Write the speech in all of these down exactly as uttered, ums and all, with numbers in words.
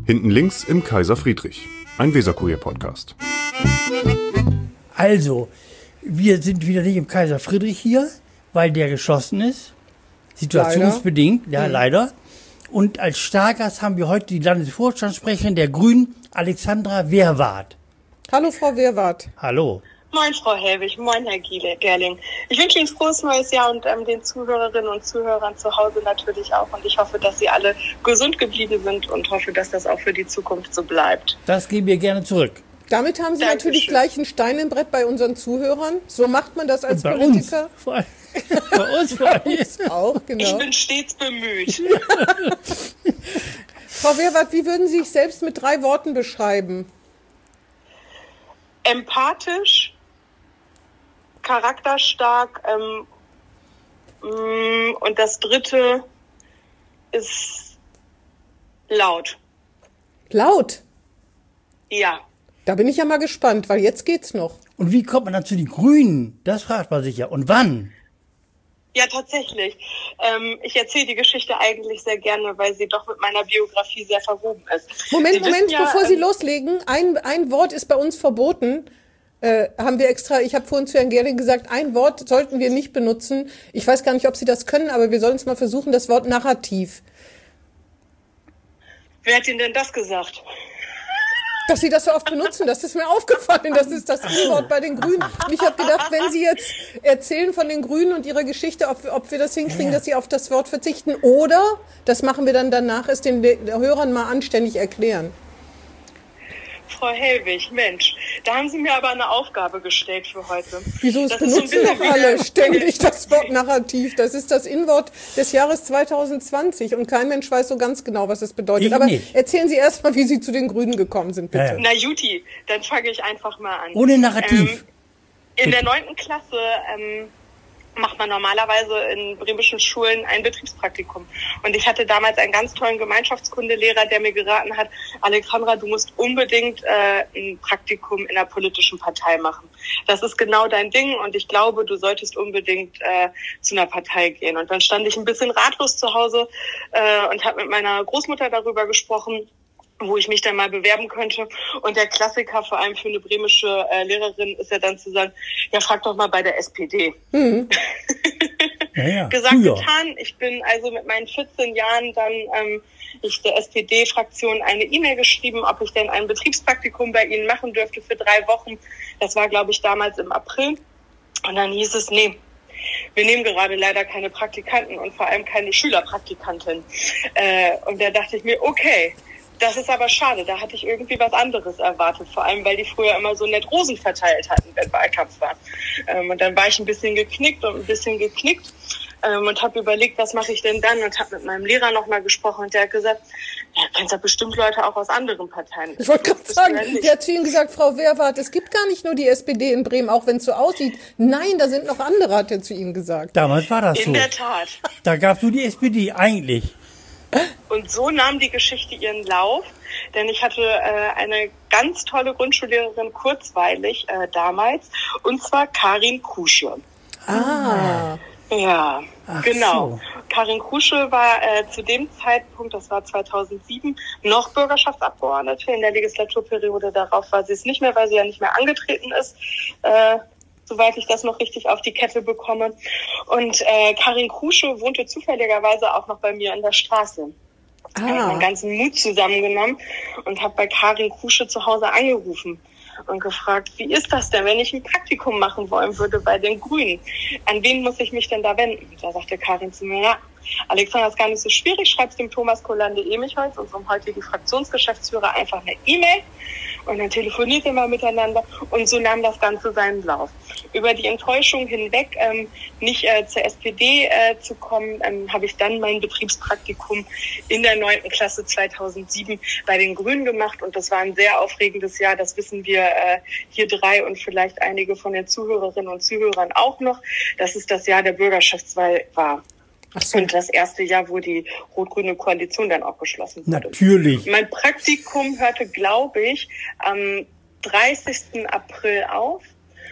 Hinten links im Kaiser Friedrich, ein Weserkurier-Podcast. Also, wir sind wieder nicht im Kaiser Friedrich hier, weil der geschlossen ist. Situationsbedingt, leider. ja mhm. leider. Und als Stargast haben wir heute die Landesvorstandssprecherin der Grünen, Alexandra Wehrwarth. Hallo Frau Wehrwarth. Hallo. Moin Frau Helwig, moin Herr Gerling. Ich wünsche Ihnen ein frohes neues Jahr und ähm, den Zuhörerinnen und Zuhörern zu Hause natürlich auch. Und ich hoffe, dass Sie alle gesund geblieben sind und hoffe, dass das auch für die Zukunft so bleibt. Das geben wir gerne zurück. Damit haben Sie Dankeschön. Natürlich gleich ein Stein im Brett bei unseren Zuhörern. So macht man das als bei Politiker. Uns. Vor allem. Bei uns, vor allem. Auch, genau. Ich bin stets bemüht. Frau Wehrwarth, wie würden Sie sich selbst mit drei Worten beschreiben? Empathisch, charakterstark ähm, und das dritte ist laut. Laut? Ja. Da bin ich ja mal gespannt, weil jetzt geht's noch. Und wie kommt man dann zu den Grünen? Das fragt man sich ja. Und wann? Ja, tatsächlich. Ähm, ich erzähle die Geschichte eigentlich sehr gerne, weil sie doch mit meiner Biografie sehr verwoben ist. Moment, Sie Moment, ja, bevor ähm, Sie loslegen, ein, ein Wort ist bei uns verboten. Äh, haben wir extra, ich habe vorhin zu Herrn Gerling gesagt, ein Wort sollten wir nicht benutzen. Ich weiß gar nicht, ob Sie das können, aber wir sollen es mal versuchen, das Wort Narrativ. Wer hat Ihnen denn das gesagt? Dass Sie das so oft benutzen, das ist mir aufgefallen. Das ist das Wort bei den Grünen. Und ich habe gedacht, wenn Sie jetzt erzählen von den Grünen und ihrer Geschichte, ob, ob wir das hinkriegen, dass Sie auf das Wort verzichten. Oder, das machen wir dann danach, es den Hörern mal anständig erklären. Frau Helwig, Mensch, da haben Sie mir aber eine Aufgabe gestellt für heute. Wieso, es das benutzen ist so doch alle ständig das Wort Narrativ. Das ist das Inwort des Jahres zwanzig zwanzig und kein Mensch weiß so ganz genau, was es bedeutet. Ich aber nicht. Erzählen Sie erst mal, wie Sie zu den Grünen gekommen sind, bitte. Ja, ja. Na Juti, dann fange ich einfach mal an. Ohne Narrativ. Ähm, in der neunten Klasse ähm, macht man normalerweise in bremischen Schulen ein Betriebspraktikum. Und ich hatte damals einen ganz tollen Gemeinschaftskundelehrer, der mir geraten hat, Alexandra, du musst unbedingt äh, ein Praktikum in einer politischen Partei machen. Das ist genau dein Ding und ich glaube, du solltest unbedingt äh, zu einer Partei gehen. Und dann stand ich ein bisschen ratlos zu Hause äh, und habe mit meiner Großmutter darüber gesprochen, wo ich mich dann mal bewerben könnte. Und der Klassiker, vor allem für eine bremische äh, Lehrerin, ist ja dann zu sagen, ja, frag doch mal bei der S P D. Mhm. ja, ja. Gesagt, Früher. getan. Ich bin also mit meinen vierzehn Jahren dann ähm, ich der S P D-Fraktion eine E-Mail geschrieben, ob ich denn ein Betriebspraktikum bei ihnen machen dürfte für drei Wochen. Das war, glaube ich, damals im April. Und dann hieß es, nee, wir nehmen gerade leider keine Praktikanten und vor allem keine Schülerpraktikantin. Äh, und da dachte ich mir, okay, das ist aber schade, da hatte ich irgendwie was anderes erwartet, vor allem, weil die früher immer so nett Rosen verteilt hatten, wenn Wahlkampf war. Ähm, und dann war ich ein bisschen geknickt und ein bisschen geknickt ähm, und habe überlegt, was mache ich denn dann, und habe mit meinem Lehrer nochmal gesprochen und der hat gesagt, ja, kennst ja bestimmt Leute auch aus anderen Parteien. Ich wollte gerade sagen, der hat zu Ihnen gesagt, Frau Wehrwarth, es gibt gar nicht nur die S P D in Bremen, auch wenn es so aussieht. Nein, da sind noch andere, hat er zu Ihnen gesagt. Damals war das so. In der Tat. Da gab es nur die S P D, eigentlich. Und so nahm die Geschichte ihren Lauf, denn ich hatte äh, eine ganz tolle Grundschullehrerin kurzweilig äh, damals, und zwar Karin Kusche. Ah. Ja, Ach genau. So. Karin Kusche war äh, zu dem Zeitpunkt, das war zweitausendsieben, noch Bürgerschaftsabgeordnete. In der Legislaturperiode darauf war sie es nicht mehr, weil sie ja nicht mehr angetreten ist. Äh, soweit ich das noch richtig auf die Kette bekomme. Und äh, Karin Kusche wohnte zufälligerweise auch noch bei mir in der Straße. Ah. Ich habe meinen ganzen Mut zusammengenommen und habe bei Karin Kusche zu Hause angerufen und gefragt, wie ist das denn, wenn ich ein Praktikum machen wollen würde bei den Grünen? An wen muss ich mich denn da wenden? Da sagte Karin zu mir, ja, Alexandra, ist gar nicht so schwierig, schreibst dem Thomas Kolande-Emichholz, unserem heutigen Fraktionsgeschäftsführer, einfach eine E-Mail und dann telefoniert wir miteinander, und so nahm das Ganze seinen Lauf. Über die Enttäuschung hinweg, ähm, nicht äh, zur S P D äh, zu kommen, ähm, habe ich dann mein Betriebspraktikum in der neunten Klasse zweitausendsieben bei den Grünen gemacht, und das war ein sehr aufregendes Jahr, das wissen wir äh, hier drei und vielleicht einige von den Zuhörerinnen und Zuhörern auch noch, dass es das Jahr der Bürgerschaftswahl war. Ach so. Und das erste Jahr, wo die rot-grüne Koalition dann auch geschlossen wurde. Natürlich. Mein Praktikum hörte, glaube ich, am dreißigsten April auf.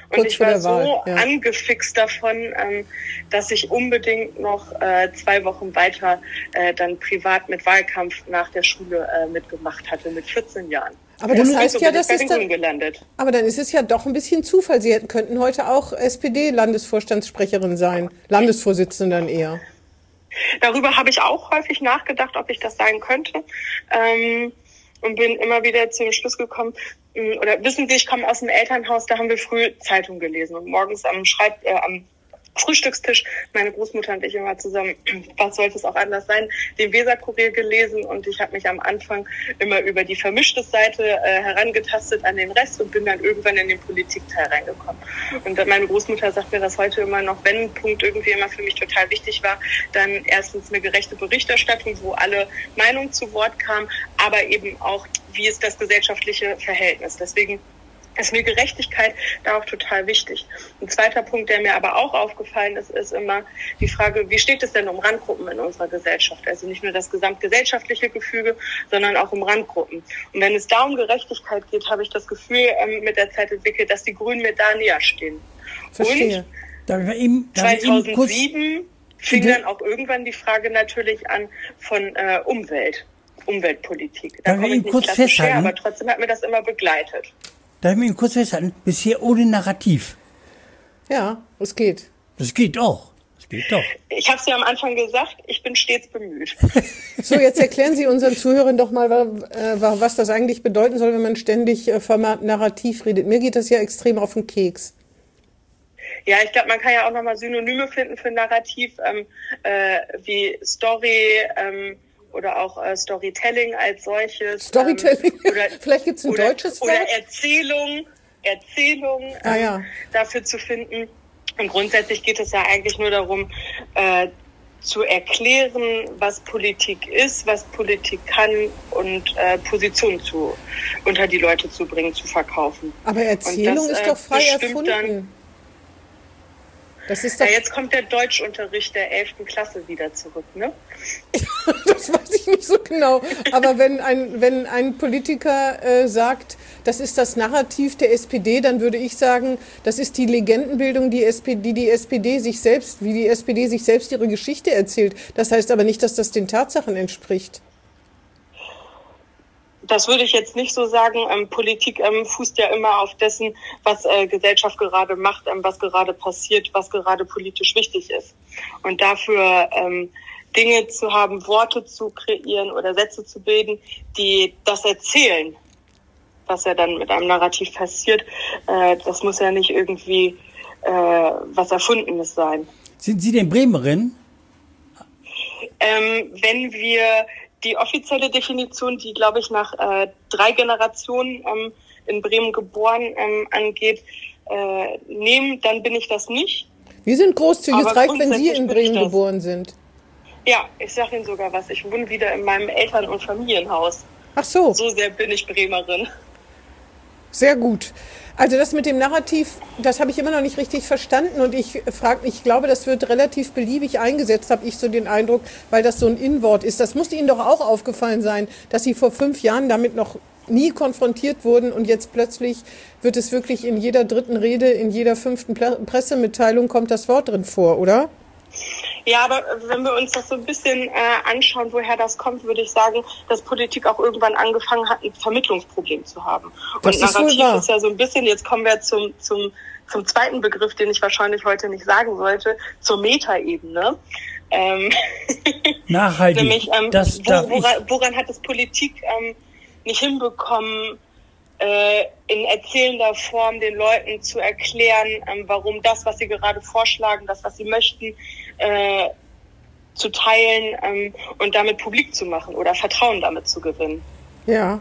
Und Kurz ich war so Wahl, ja. angefixt davon, ähm, dass ich unbedingt noch äh, zwei Wochen weiter äh, dann privat mit Wahlkampf nach der Schule äh, mitgemacht hatte, mit vierzehn Jahren. Aber das Und heißt so ja, bin ich das bei ist den dann, Grünen gelandet. aber dann ist es ja doch ein bisschen Zufall. Sie hätten, könnten heute auch S P D-Landesvorstandssprecherin sein, Landesvorsitzende dann eher. Darüber habe ich auch häufig nachgedacht, ob ich das sein könnte. Ähm, und bin immer wieder zu dem Schluss gekommen, oder wissen Sie, ich komme aus dem Elternhaus, da haben wir früh Zeitung gelesen. Und morgens am Schreib, äh, am Frühstückstisch, meine Großmutter und ich immer zusammen, was sollte es auch anders sein, den Weser-Kurier gelesen, und ich habe mich am Anfang immer über die vermischte Seite äh, herangetastet an den Rest und bin dann irgendwann in den Politikteil reingekommen. Und dann meine Großmutter sagt mir das heute immer noch, wenn ein Punkt irgendwie immer für mich total wichtig war, dann erstens eine gerechte Berichterstattung, wo alle Meinungen zu Wort kamen, aber eben auch, wie ist das gesellschaftliche Verhältnis. Deswegen ist mir Gerechtigkeit da auch total wichtig. Ein zweiter Punkt, der mir aber auch aufgefallen ist, ist immer die Frage, wie steht es denn um Randgruppen in unserer Gesellschaft? Also nicht nur das gesamtgesellschaftliche Gefüge, sondern auch um Randgruppen. Und wenn es da um Gerechtigkeit geht, habe ich das Gefühl ähm, mit der Zeit entwickelt, dass die Grünen mir da näher stehen. Verstehe. Und Darf ich eben, darf ich eben kurz, zweitausendsieben fing dann auch irgendwann die Frage natürlich an von äh, Umwelt, Umweltpolitik. Da Darf ich komme ich eben nicht kurz klassisch her, festhalten? aber trotzdem hat mir das immer begleitet. darf ich mir eben kurz festhalten, bisher ohne Narrativ. Ja, es geht. Das geht auch. Das geht doch. Ich habe es ja am Anfang gesagt, ich bin stets bemüht. So, jetzt erklären Sie unseren Zuhörern doch mal, was das eigentlich bedeuten soll, wenn man ständig vom Narrativ redet. Mir geht das ja extrem auf den Keks. Ja, ich glaube, man kann ja auch nochmal Synonyme finden für Narrativ, ähm, äh, wie Story ähm, oder auch äh, Storytelling als solches. Storytelling? Ähm, oder, Vielleicht gibt es ein oder, deutsches Wort? Oder Erzählung, Erzählung ähm, Ah, ja. dafür zu finden. Und grundsätzlich geht es ja eigentlich nur darum, äh, zu erklären, was Politik ist, was Politik kann und äh, Positionen zu, unter die Leute zu bringen, zu verkaufen. Aber Erzählung das, ist äh, doch frei bestimmt erfunden. Dann, Das ist doch, ja, jetzt kommt der Deutschunterricht der elften Klasse wieder zurück, ne? das weiß ich nicht so genau. Aber wenn ein, wenn ein Politiker äh, sagt, das ist das Narrativ der S P D, dann würde ich sagen, das ist die Legendenbildung, die, S P D, die die S P D sich selbst, wie die S P D sich selbst ihre Geschichte erzählt. Das heißt aber nicht, dass das den Tatsachen entspricht. Das würde ich jetzt nicht so sagen. Ähm, Politik ähm, fußt ja immer auf dessen, was äh, Gesellschaft gerade macht, ähm, was gerade passiert, was gerade politisch wichtig ist. Und dafür ähm, Dinge zu haben, Worte zu kreieren oder Sätze zu bilden, die das erzählen, was ja dann mit einem Narrativ passiert, äh, das muss ja nicht irgendwie äh, was Erfundenes sein. Sind Sie denn Bremerin? Ähm, wenn wir die offizielle Definition, die, glaube ich, nach äh, drei Generationen ähm, in Bremen geboren ähm, angeht, äh, nehmen, dann bin ich das nicht. Wir sind großzügig. Es Aber reicht, wenn Sie grundsätzlich in bin ich Bremen das. geboren sind. Ja, ich sage Ihnen sogar was. Ich wohne wieder in meinem Eltern- und Familienhaus. Ach so, So sehr bin ich Bremerin. sehr gut. Also das mit dem Narrativ, das habe ich immer noch nicht richtig verstanden und ich frage, ich glaube, das wird relativ beliebig eingesetzt, habe ich so den Eindruck, weil das so ein In-Wort ist. Das musste Ihnen doch auch aufgefallen sein, dass Sie vor fünf Jahren damit noch nie konfrontiert wurden und jetzt plötzlich wird es wirklich in jeder dritten Rede, in jeder fünften Pressemitteilung kommt das Wort drin vor, oder? Ja, aber wenn wir uns das so ein bisschen äh, anschauen, woher das kommt, würde ich sagen, dass Politik auch irgendwann angefangen hat, ein Vermittlungsproblem zu haben. Das Und ist wohl Narrativ wahr. ist ja so ein bisschen, jetzt kommen wir zum, zum, zum zweiten Begriff, den ich wahrscheinlich heute nicht sagen sollte, zur Metaebene. Ähm, Nachhaltig. Nämlich, ähm, das wo, darf woran, woran hat es Politik ähm, nicht hinbekommen, äh, in erzählender Form den Leuten zu erklären, ähm, warum das, was sie gerade vorschlagen, das, was sie möchten, äh, zu teilen ähm, und damit publik zu machen oder Vertrauen damit zu gewinnen. Ja.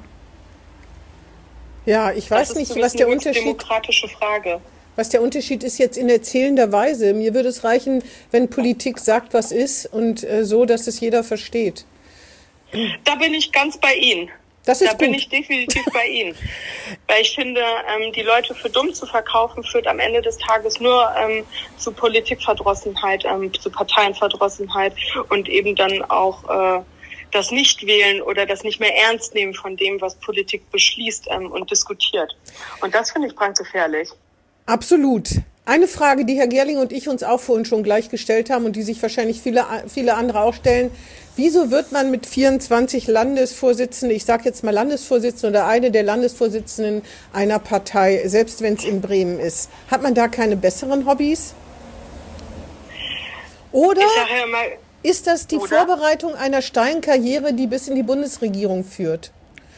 Ja, ich weiß das nicht, ist was der eine Unterschied demokratische Frage. Was der Unterschied ist jetzt in erzählender Weise. Mir würde es reichen, wenn Politik sagt, was ist und äh, so, dass es jeder versteht. Da bin ich ganz bei Ihnen. Das ist da bin gut. ich definitiv bei Ihnen. Weil ich finde, ähm, die Leute für dumm zu verkaufen, führt am Ende des Tages nur ähm, zu Politikverdrossenheit, ähm, zu Parteienverdrossenheit und eben dann auch äh, das Nichtwählen oder das nicht mehr ernst nehmen von dem, was Politik beschließt ähm, und diskutiert. Und das finde ich brandgefährlich. Absolut. Eine Frage, die Herr Gerling und ich uns auch vorhin schon gleich gestellt haben und die sich wahrscheinlich viele, viele andere auch stellen. Wieso wird man mit vierundzwanzig Landesvorsitzenden, ich sage jetzt mal Landesvorsitzenden oder eine der Landesvorsitzenden einer Partei, selbst wenn es in Bremen ist, hat man da keine besseren Hobbys? Oder ja mal, ist das die oder? Vorbereitung einer steilen Karriere, die bis in die Bundesregierung führt?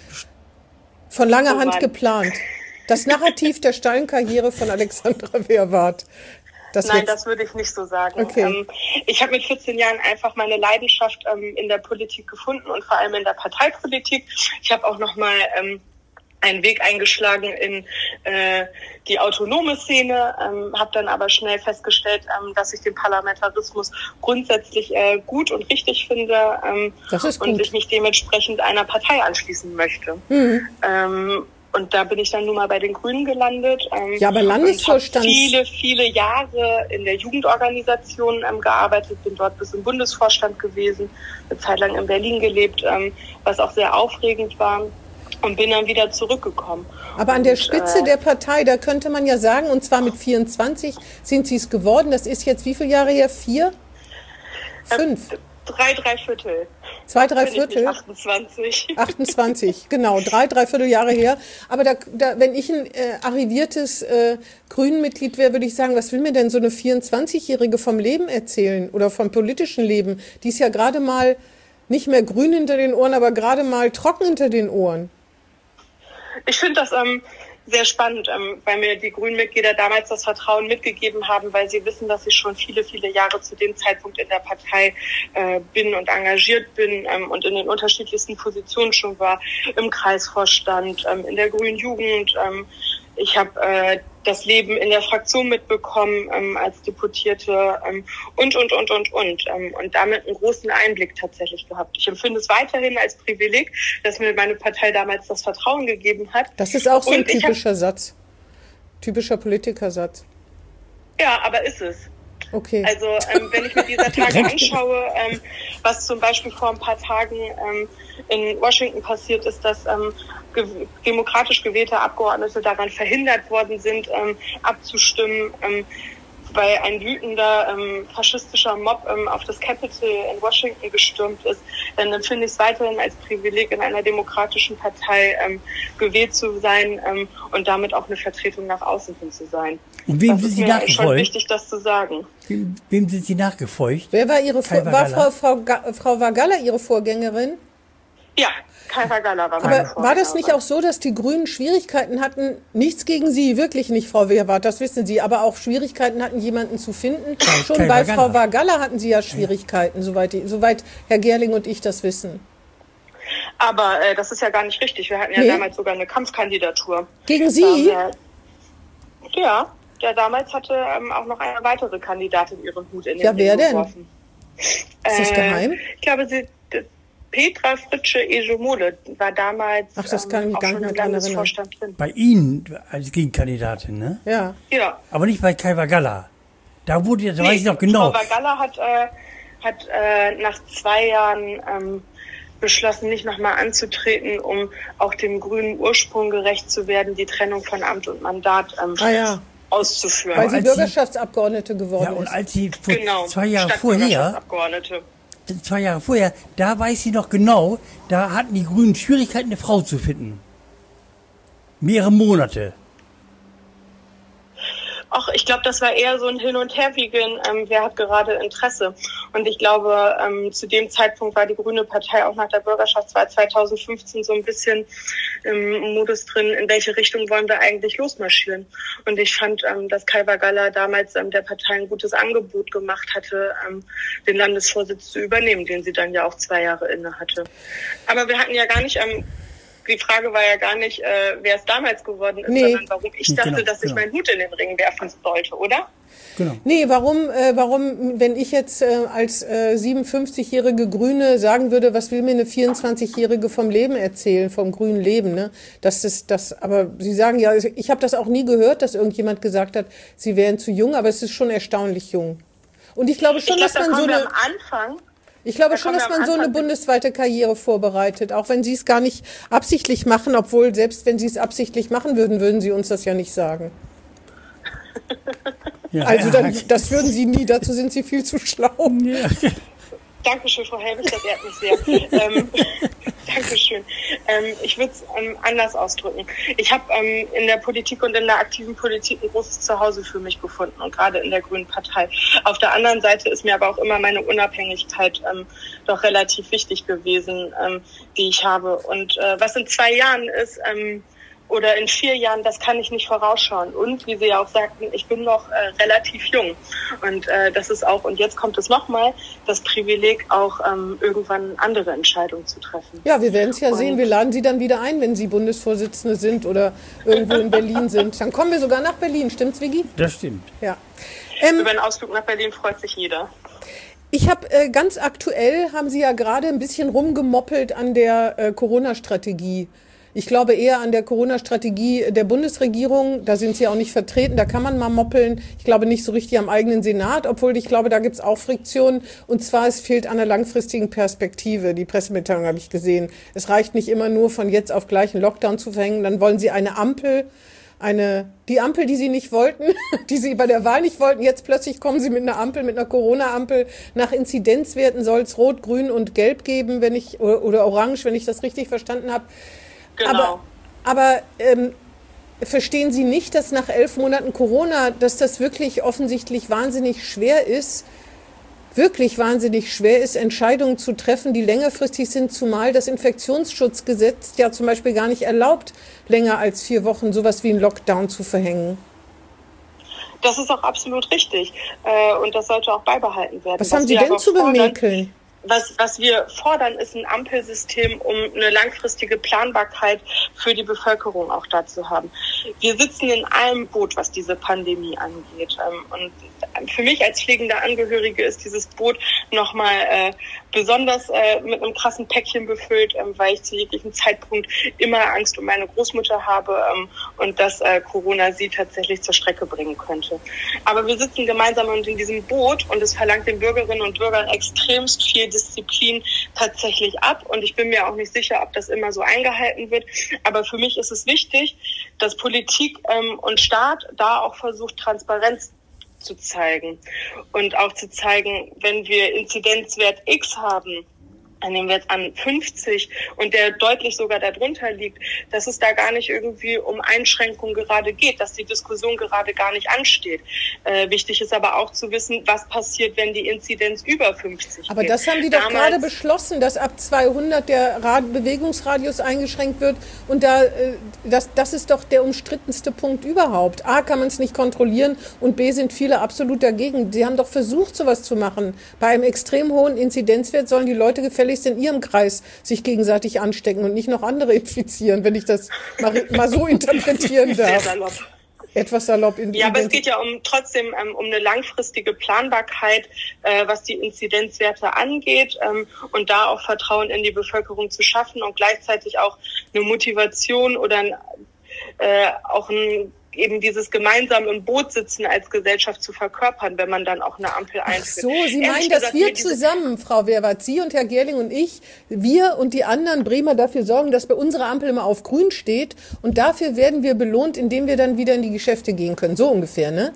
Von langer oh Hand Mann. geplant. Das Narrativ der steilen Karriere von Alexandra Wehrwarth. Das Nein, jetzt, das würde ich nicht so sagen. Okay. Ähm, ich habe mit vierzehn Jahren einfach meine Leidenschaft ähm, in der Politik gefunden und vor allem in der Parteipolitik. Ich habe auch nochmal ähm, einen Weg eingeschlagen in äh, die autonome Szene, ähm, habe dann aber schnell festgestellt, ähm, dass ich den Parlamentarismus grundsätzlich äh, gut und richtig finde ähm, Das ist gut. und ich mich dementsprechend einer Partei anschließen möchte. Mhm. Ähm, Und da bin ich dann nun mal bei den Grünen gelandet. Ähm, Ja, aber Landesvorstands- und habe viele, viele Jahre in der Jugendorganisation ähm, gearbeitet, bin dort bis im Bundesvorstand gewesen, eine Zeit lang in Berlin gelebt, ähm, was auch sehr aufregend war und bin dann wieder zurückgekommen. Aber an der Und, Spitze äh, der Partei, da könnte man ja sagen, und zwar mit vierundzwanzig sind Sie es geworden. Das ist jetzt wie viele Jahre her? Vier? Fünf? Äh, drei, drei Viertel. Zwei, drei Bin ich nicht Viertel? achtundzwanzig. achtundzwanzig, genau, drei, dreiviertel Jahre her. Aber da, da, wenn ich ein äh, arriviertes äh, Grünen-Mitglied wäre, würde ich sagen, was will mir denn so eine vierundzwanzigjährige vom Leben erzählen oder vom politischen Leben? Die ist ja gerade mal nicht mehr grün hinter den Ohren, aber gerade mal trocken hinter den Ohren. Ich finde das ähm, sehr spannend, ähm, weil mir die Grünen-Mitglieder damals das Vertrauen mitgegeben haben, weil sie wissen, dass ich schon viele, viele Jahre zu dem Zeitpunkt in der Partei äh, bin und engagiert bin ähm, und in den unterschiedlichsten Positionen schon war, im Kreisvorstand, ähm, in der Grünen Jugend. Ähm, ich habe äh, das Leben in der Fraktion mitbekommen ähm, als Deputierte ähm, und, und, und, und, und. Ähm, und damit einen großen Einblick tatsächlich gehabt. Ich empfinde es weiterhin als Privileg, dass mir meine Partei damals das Vertrauen gegeben hat. Das ist auch so ein Und ich typischer Satz. Typischer Politikersatz. Ja, aber ist es. Okay. Also ähm, wenn ich mir dieser Tage anschaue, ähm, was zum Beispiel vor ein paar Tagen ähm, in Washington passiert ist, dass ähm, ge demokratisch gewählte Abgeordnete daran verhindert worden sind, ähm, abzustimmen, ähm, weil ein wütender ähm, faschistischer Mob ähm, auf das Capitol in Washington gestürmt ist, dann empfinde ich es weiterhin als Privileg, in einer demokratischen Partei ähm, gewählt zu sein ähm, und damit auch eine Vertretung nach außen hin zu sein. Und wem das sind ist Sie mir schon nachgefolgt? wichtig, das zu sagen. Wem, wem sind Sie nachgefolgt? Wer war Ihre Kai Vor war Wagalla? Frau, Frau, Ga Frau Wagalla Ihre Vorgängerin? Ja, Kai Wagalla war meine Aber war das nicht auch so, dass die Grünen Schwierigkeiten hatten, nichts gegen Sie, wirklich nicht, Frau Wehrwarth, das wissen Sie, aber auch Schwierigkeiten hatten, jemanden zu finden? Kai- Schon Kai bei Wagalla. Frau Wagalla hatten Sie ja Schwierigkeiten, soweit, die, soweit Herr Gerling und ich das wissen. Aber äh, das ist ja gar nicht richtig. Wir hatten ja Nee. damals sogar eine Kampfkandidatur. Gegen Sie? Da haben wir- Ja, der damals hatte ähm, auch noch eine weitere Kandidatin ihren Hut in den Ja, wer Ring denn? geworfen. Ist das Äh, geheim? Ich glaube, sie, d- Petra Fritsche Ejomole war damals Ach, das kann ich mich auch gar schon nicht im mehr dran Landesvorstand drin. Bei Ihnen als Gegenkandidatin, ne? Ja. Ja. Aber nicht bei Kai Wagalla. Da wurde jetzt, da weiß ich noch Frau genau. Wagalla hat, äh, hat äh, nach zwei Jahren ähm, beschlossen, nicht nochmal anzutreten, um auch dem grünen Ursprung gerecht zu werden, die Trennung von Amt und Mandat ähm, Ah ja, auszuführen. weil sie als Sie- Bürgerschaftsabgeordnete geworden Ja, und ist. als sie vor Genau, zwei Jahre vorher, Stadtbürgerschaftsabgeordnete. zwei Jahre vorher, da weiß ich noch genau, da hatten die Grünen Schwierigkeiten, eine Frau zu finden. Mehrere Monate. Ach, ich glaube, das war eher so ein Hin- und Herwiegen, ähm, wer hat gerade Interesse. Und ich glaube, ähm, zu dem Zeitpunkt war die Grüne Partei auch nach der Bürgerschaftswahl zweitausendfünfzehn so ein bisschen im Modus drin, in welche Richtung wollen wir eigentlich losmarschieren. Und ich fand, ähm, dass Kai Wagalla damals ähm, der Partei ein gutes Angebot gemacht hatte, ähm, den Landesvorsitz zu übernehmen, den sie dann ja auch zwei Jahre inne hatte. Aber wir hatten ja gar nicht... Ähm, Die Frage war ja gar nicht, äh, wer es damals geworden ist, Nee. sondern warum ich Nee, dachte, genau, dass ich genau. meinen Hut in den Ring werfen sollte, oder? Genau. Nee, warum, äh, warum, wenn ich jetzt äh, als äh, siebenundfünfzigjährige Grüne sagen würde, was will mir eine vierundzwanzigjährige vom Leben erzählen, vom grünen Leben, ne? Das ist das, aber Sie sagen ja, ich habe das auch nie gehört, dass irgendjemand gesagt hat, Sie wären zu jung, aber es ist schon erstaunlich jung. Und ich glaube schon, Ich glaube, dass da man so kommen wir eine, am Anfang. ich glaube da schon, kommen dass wir am man so eine Anfang- bundesweite Karriere vorbereitet, auch wenn Sie es gar nicht absichtlich machen, obwohl selbst wenn Sie es absichtlich machen würden, würden Sie uns das ja nicht sagen. Ja, also dann, das würden Sie nie, dazu sind Sie viel zu schlau. Ja. Dankeschön, Frau Helwig, das ehrt mich sehr. ähm, Dankeschön. Ähm, ich würde es ähm, anders ausdrücken. Ich habe ähm, in der Politik und in der aktiven Politik ein großes Zuhause für mich gefunden und gerade in der Grünen Partei. Auf der anderen Seite ist mir aber auch immer meine Unabhängigkeit ähm, doch relativ wichtig gewesen, ähm, die ich habe. Und äh, was in zwei Jahren ist, ähm, oder in vier Jahren, das kann ich nicht vorausschauen. Und wie Sie ja auch sagten, ich bin noch äh, relativ jung. Und äh, das ist auch, und jetzt kommt es nochmal, das Privileg, auch ähm, irgendwann andere Entscheidungen zu treffen. Ja, wir werden es ja und sehen. Wir laden Sie dann wieder ein, wenn Sie Bundesvorsitzende sind oder irgendwo in Berlin sind. Dann kommen wir sogar nach Berlin. Stimmt's, Viggi? Das stimmt. Ja. Ähm, Über einen Ausflug nach Berlin freut sich jeder. Ich habe äh, ganz aktuell, haben Sie ja gerade ein bisschen rumgemoppelt an der äh, Corona-Strategie. Ich glaube eher an der Corona-Strategie der Bundesregierung. Da sind sie auch nicht vertreten, da kann man mal moppeln. Ich glaube nicht so richtig am eigenen Senat, obwohl ich glaube, da gibt's auch Friktionen. Und zwar, es fehlt an einer langfristigen Perspektive. Die Pressemitteilung habe ich gesehen. Es reicht nicht immer nur von jetzt auf gleich einen Lockdown zu verhängen. Dann wollen sie eine Ampel, eine die Ampel, die sie nicht wollten, die sie bei der Wahl nicht wollten. Jetzt plötzlich kommen sie mit einer Ampel, mit einer Corona-Ampel. Nach Inzidenzwerten soll es Rot, Grün und Gelb geben, wenn ich oder, oder Orange, wenn ich das richtig verstanden habe. Genau. Aber, aber ähm, verstehen Sie nicht, dass nach elf Monaten Corona, dass das wirklich offensichtlich wahnsinnig schwer ist, wirklich wahnsinnig schwer ist, Entscheidungen zu treffen, die längerfristig sind, zumal das Infektionsschutzgesetz ja zum Beispiel gar nicht erlaubt, länger als vier Wochen sowas wie einen Lockdown zu verhängen? Das ist auch absolut richtig. Und das sollte auch beibehalten werden. Was, Was haben Sie denn zu bemäkeln? Was, was wir fordern, ist ein Ampelsystem, um eine langfristige Planbarkeit für die Bevölkerung auch da zu haben. Wir sitzen in einem Boot, was diese Pandemie angeht. Und für mich als pflegende Angehörige ist dieses Boot nochmal äh, besonders äh, mit einem krassen Päckchen befüllt, ähm, weil ich zu jeglichem Zeitpunkt immer Angst um meine Großmutter habe ähm, und dass äh, Corona sie tatsächlich zur Strecke bringen könnte. Aber wir sitzen gemeinsam in diesem Boot und es verlangt den Bürgerinnen und Bürgern extremst viel Disziplin tatsächlich ab. Und ich bin mir auch nicht sicher, ob das immer so eingehalten wird. Aber für mich ist es wichtig, dass Politik ähm, und Staat da auch versucht, Transparenz zu zeigen und auch zu zeigen, wenn wir Inzidenzwert X haben, nehmen wir jetzt an fünfzig und der deutlich sogar darunter liegt, dass es da gar nicht irgendwie um Einschränkungen gerade geht, dass die Diskussion gerade gar nicht ansteht. Äh, wichtig ist aber auch zu wissen, was passiert, wenn die Inzidenz über fünfzig Aber geht. das haben die doch Damals gerade beschlossen, dass ab zweihundert der Rad- Bewegungsradius eingeschränkt wird und da äh, das, das ist doch der umstrittenste Punkt überhaupt. A, kann man es nicht kontrollieren und B, sind viele absolut dagegen. Sie haben doch versucht, sowas zu machen. Bei einem extrem hohen Inzidenzwert sollen die Leute gefälligst in ihrem Kreis sich gegenseitig anstecken und nicht noch andere infizieren, wenn ich das mal, mal so interpretieren darf. Sehr salopp. Etwas salopp. In ja, aber es geht ja um trotzdem ähm, um eine langfristige Planbarkeit, äh, was die Inzidenzwerte angeht ähm, und da auch Vertrauen in die Bevölkerung zu schaffen und gleichzeitig auch eine Motivation oder ein, äh, auch ein eben dieses gemeinsam im Boot sitzen als Gesellschaft zu verkörpern, wenn man dann auch eine Ampel einführt. Ach so, Sie meinen, dass wir zusammen, Frau Werwart, Sie und Herr Gerling und ich, wir und die anderen Bremer dafür sorgen, dass bei unserer Ampel immer auf grün steht und dafür werden wir belohnt, indem wir dann wieder in die Geschäfte gehen können. So ungefähr, ne?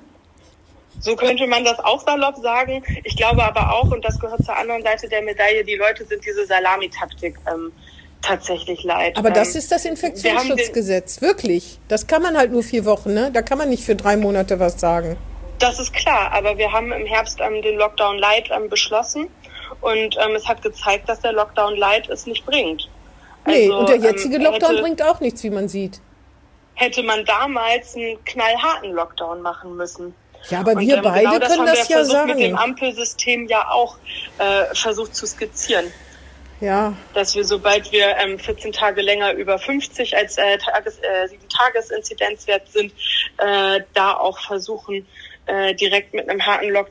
So könnte man das auch salopp sagen. Ich glaube aber auch, und das gehört zur anderen Seite der Medaille, die Leute sind diese Salamitaktik ähm, tatsächlich leid. Aber das ist das Infektionsschutzgesetz, wirklich. Das kann man halt nur vier Wochen, ne? Da kann man nicht für drei Monate was sagen. Das ist klar, aber wir haben im Herbst ähm, den Lockdown Light ähm, beschlossen und ähm, es hat gezeigt, dass der Lockdown Light es nicht bringt. Nee, also, und der jetzige ähm, Lockdown hätte, bringt auch nichts, wie man sieht. Hätte man damals einen knallharten Lockdown machen müssen. Ja, aber und, wir ähm, beide genau das können haben das wir ja versucht, sagen. mit dem Ampelsystem ja auch äh, versucht zu skizzieren. Ja. Dass wir, sobald wir ähm, vierzehn Tage länger über fünfzig als äh, Tages, äh, sieben Tages-Inzidenzwert sind, äh, da auch versuchen, äh, direkt mit einem harten Lockdown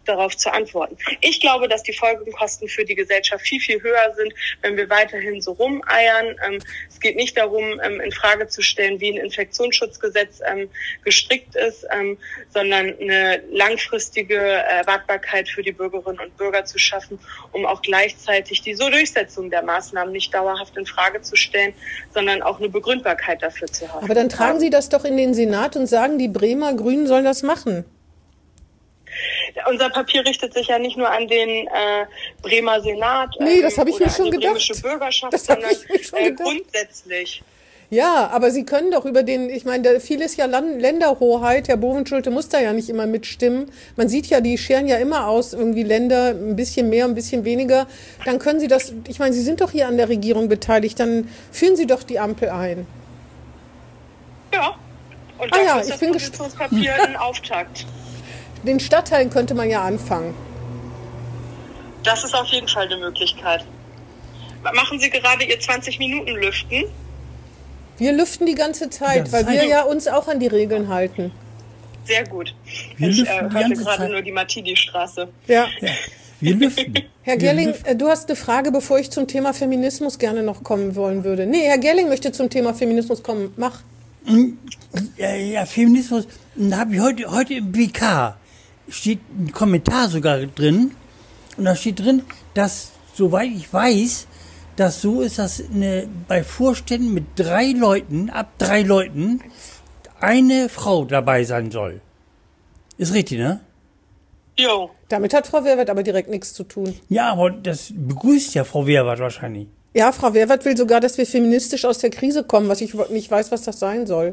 darauf zu antworten. Ich glaube, dass die Folgekosten für die Gesellschaft viel, viel höher sind, wenn wir weiterhin so rumeiern. Ähm, es geht nicht darum, ähm, in Frage zu stellen, wie ein Infektionsschutzgesetz ähm, gestrickt ist, ähm, sondern eine langfristige Erwartbarkeit für die Bürgerinnen und Bürger zu schaffen, um auch gleichzeitig die so Durchsetzung der Maßnahmen nicht dauerhaft in Frage zu stellen, sondern auch eine Begründbarkeit dafür zu haben. Aber dann tragen Sie das doch in den Senat und sagen, die Bremer Grünen sollen das machen. Unser Papier richtet sich ja nicht nur an den äh, Bremer Senat nee, ähm, das habe ich oder mir schon an die gedacht. bremische Bürgerschaft, das sondern ich mir schon äh, gedacht. grundsätzlich. Ja, aber Sie können doch über den, ich meine, da viel ist ja Land, Länderhoheit, Herr Bovenschulte muss da ja nicht immer mitstimmen. Man sieht ja, die scheren ja immer aus, irgendwie Länder, ein bisschen mehr, ein bisschen weniger. Dann können Sie das, ich meine, Sie sind doch hier an der Regierung beteiligt, dann führen Sie doch die Ampel ein. Ja, und ah, das ja, ist ich das bin Positionspapier ein Auftakt. Den Stadtteilen könnte man ja anfangen. Das ist auf jeden Fall eine Möglichkeit. Machen Sie gerade Ihr zwanzig Minuten Lüften? Wir lüften die ganze Zeit, Ja, weil wir Zeit. ja uns auch an die Regeln halten. Sehr gut. Wir ich lüften äh, die hörte ganze gerade Zeit. nur die Martini-Straße. Ja. Ja, wir lüften. Herr Wir Gerling, lüften. äh, du hast eine Frage, bevor ich zum Thema Feminismus gerne noch kommen wollen würde. Nee, Herr Gerling möchte zum Thema Feminismus kommen. Mach. Ja, ja, Feminismus, da habe ich heute, heute im W K, steht ein Kommentar sogar drin, und da steht drin, dass, soweit ich weiß, dass so ist, dass eine, bei Vorständen mit drei Leuten, ab drei Leuten, eine Frau dabei sein soll. Ist richtig, ne? Jo. Damit hat Frau Wehrwert aber direkt nichts zu tun. Ja, aber das begrüßt ja Frau Wehrwart wahrscheinlich. Ja, Frau Wehrwert will sogar, dass wir feministisch aus der Krise kommen, was ich nicht weiß, was das sein soll.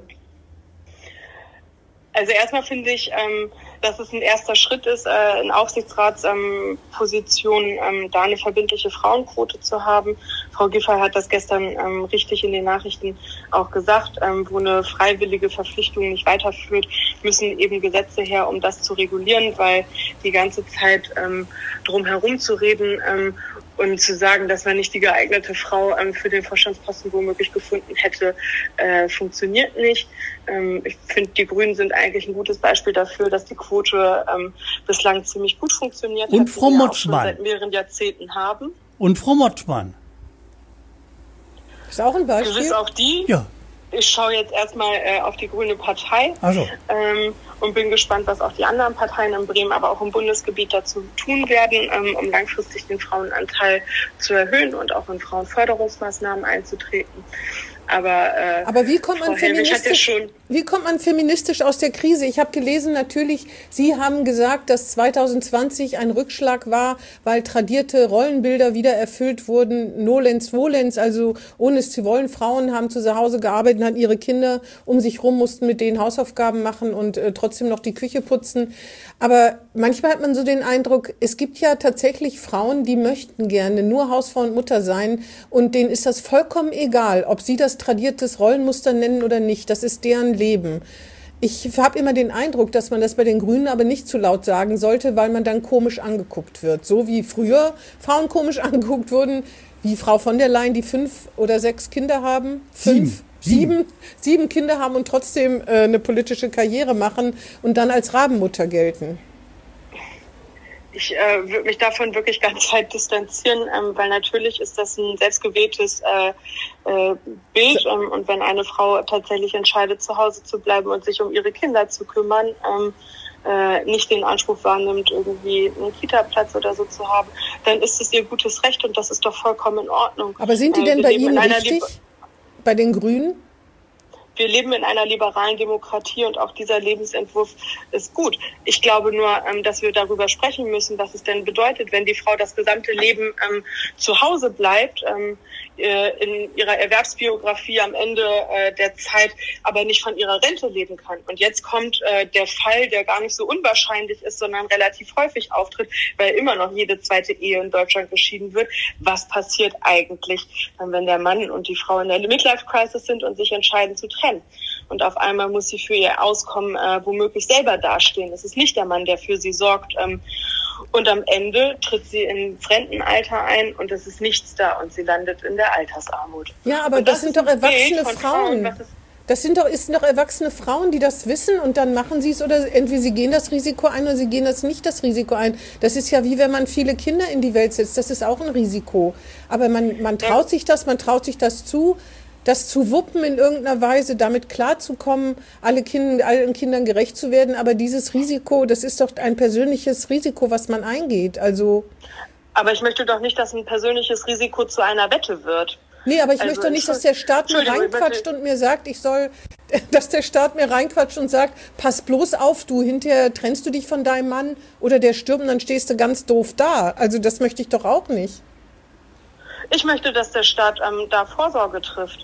Also erstmal finde ich, ähm, dass es ein erster Schritt ist, äh, in Aufsichtsratspositionen ähm, da eine verbindliche Frauenquote zu haben. Frau Giffey hat das gestern ähm, richtig in den Nachrichten auch gesagt, ähm, wo eine freiwillige Verpflichtung nicht weiterführt, müssen eben Gesetze her, um das zu regulieren, weil die ganze Zeit ähm, drum herum zu reden ähm, und zu sagen, dass man nicht die geeignete Frau ähm, für den Vorstandsposten womöglich gefunden hätte, äh, funktioniert nicht. Ähm, ich finde, die Grünen sind eigentlich ein gutes Beispiel dafür, dass die Quote ähm, bislang ziemlich gut funktioniert. Und hat, Frau die wir auch Motschmann. schon seit mehreren Jahrzehnten haben. Und Frau Motschmann. Ist auch ein Gewiss Beispiel. auch die. Ja. Ich schaue jetzt erstmal äh, auf die Grüne Partei Ach so. ähm, und bin gespannt, was auch die anderen Parteien in Bremen, aber auch im Bundesgebiet dazu tun werden, ähm, um langfristig den Frauenanteil zu erhöhen und auch in Frauenförderungsmaßnahmen einzutreten. Aber, äh, Aber wie kommt man Frau Helwig hat ja feministisch, schon wie kommt man feministisch aus der Krise? Ich habe gelesen, natürlich, Sie haben gesagt, dass zwanzig zwanzig ein Rückschlag war, weil tradierte Rollenbilder wieder erfüllt wurden, nolens volens, also ohne es zu wollen. Frauen haben zu Hause gearbeitet, hatten ihre Kinder um sich rum, mussten mit denen Hausaufgaben machen und äh, trotzdem noch die Küche putzen. Aber manchmal hat man so den Eindruck, es gibt ja tatsächlich Frauen, die möchten gerne nur Hausfrau und Mutter sein und denen ist das vollkommen egal, ob sie das tradiertes Rollenmuster nennen oder nicht. Das ist deren Leben. Ich habe immer den Eindruck, dass man das bei den Grünen aber nicht zu laut sagen sollte, weil man dann komisch angeguckt wird. So wie früher Frauen komisch angeguckt wurden, wie Frau von der Leyen, die fünf oder sechs Kinder haben. Fünf, Sieben. sieben, sieben Kinder haben und trotzdem äh, eine politische Karriere machen und dann als Rabenmutter gelten. Ich äh, würde mich davon wirklich ganz weit distanzieren, ähm, weil natürlich ist das ein selbstgewähltes äh, äh, Bild ähm, und wenn eine Frau tatsächlich entscheidet, zu Hause zu bleiben und sich um ihre Kinder zu kümmern, ähm, äh, nicht den Anspruch wahrnimmt, irgendwie einen Kita-Platz oder so zu haben, dann ist es ihr gutes Recht und das ist doch vollkommen in Ordnung. Aber sind die Äh, denn wir bei leben Ihnen in einer richtig? Liber- Bei den Grünen? Wir leben in einer liberalen Demokratie und auch dieser Lebensentwurf ist gut. Ich glaube nur, ähm, dass wir darüber sprechen müssen, was es denn bedeutet, wenn die Frau das gesamte Leben ähm, zu Hause bleibt, ähm, äh, in ihrer Erwerbsbiografie am Ende äh, der Zeit aber nicht von ihrer Rente leben kann. Und jetzt kommt äh, der Fall, der gar nicht so unwahrscheinlich ist, sondern relativ häufig auftritt, weil immer noch jede zweite Ehe in Deutschland geschieden wird. Was passiert eigentlich, wenn der Mann und die Frau in der Midlife-Crisis sind und sich entscheiden zu trennen? Und auf einmal muss sie für ihr Auskommen äh, womöglich selber dastehen. Es ist nicht der Mann, der für sie sorgt. Ähm, und am Ende tritt sie ins Rentenalter ein und es ist nichts da und sie landet in der Altersarmut. Ja, aber und das, das sind doch ein Bild erwachsene von Frauen. was es, Das sind doch, ist doch erwachsene Frauen, die das wissen und dann machen sie es oder entweder sie gehen das Risiko ein oder sie gehen das nicht das Risiko ein. Das ist ja wie wenn man viele Kinder in die Welt setzt. Das ist auch ein Risiko. Aber man, man traut sich das, man traut sich das zu, das zu wuppen in irgendeiner Weise, damit klarzukommen, alle Kinder, allen Kindern gerecht zu werden. Aber dieses Risiko, das ist doch ein persönliches Risiko, was man eingeht. Also. Aber ich möchte doch nicht, dass ein persönliches Risiko zu einer Wette wird. Nee, aber ich also, möchte doch nicht, dass der Staat mir reinquatscht und mir sagt, ich soll, dass der Staat mir reinquatscht und sagt, pass bloß auf, du, hinterher trennst du dich von deinem Mann oder der stirbt und dann stehst du ganz doof da. Also das möchte ich doch auch nicht. Ich möchte, dass der Staat ähm, da Vorsorge trifft.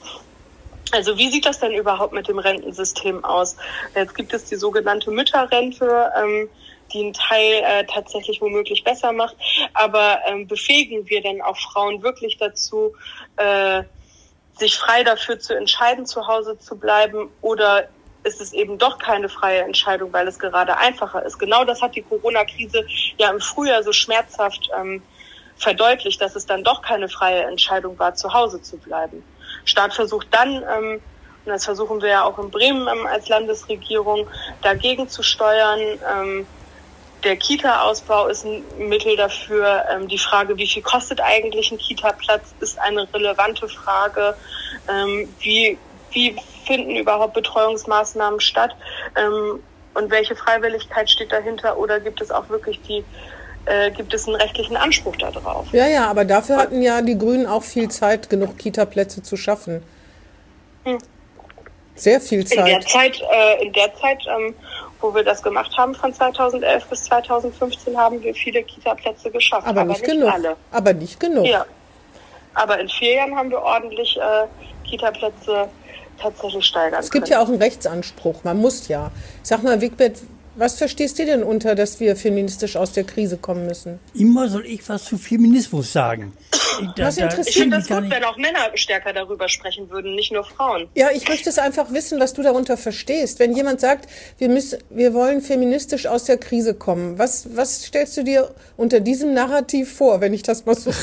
Also wie sieht das denn überhaupt mit dem Rentensystem aus? Jetzt gibt es die sogenannte Mütterrente, ähm, die einen Teil äh, tatsächlich womöglich besser macht. Aber ähm, befähigen wir denn auch Frauen wirklich dazu, äh, sich frei dafür zu entscheiden, zu Hause zu bleiben? Oder ist es eben doch keine freie Entscheidung, weil es gerade einfacher ist? Genau das hat die Corona-Krise ja im Frühjahr so schmerzhaft ähm, verdeutlicht, dass es dann doch keine freie Entscheidung war, zu Hause zu bleiben. Staat versucht dann, ähm, und das versuchen wir ja auch in Bremen ähm, als Landesregierung, dagegen zu steuern. Ähm, Der Kita-Ausbau ist ein Mittel dafür. Ähm, die Frage, wie viel kostet eigentlich ein Kita-Platz, ist eine relevante Frage. Ähm, wie, wie finden überhaupt Betreuungsmaßnahmen statt? Ähm, und welche Freiwilligkeit steht dahinter? Oder gibt es auch wirklich die, äh, gibt es einen rechtlichen Anspruch darauf? Ja, ja, aber dafür hatten ja die Grünen auch viel Zeit, genug Kita-Plätze zu schaffen. Hm. Sehr viel Zeit. In der Zeit, äh, in der Zeit, ähm, wo wir das gemacht haben, von zweitausendelf bis zweitausendfünfzehn, haben wir viele Kita-Plätze geschafft. Aber, aber nicht, nicht genug. Alle. Aber nicht genug. Ja. Aber in vier Jahren haben wir ordentlich äh, Kita-Plätze tatsächlich steigern können. Es gibt ja auch einen Rechtsanspruch. Man muss ja. Sag mal, Wigbert, was verstehst du denn unter, dass wir feministisch aus der Krise kommen müssen? Immer soll ich was zu Feminismus sagen. Da, was interessiert ich finde das gut, wenn auch Männer stärker darüber sprechen würden, nicht nur Frauen. Ja, ich möchte es einfach wissen, was du darunter verstehst. Wenn jemand sagt, wir müssen, wir wollen feministisch aus der Krise kommen, was, was stellst du dir unter diesem Narrativ vor, wenn ich das mal so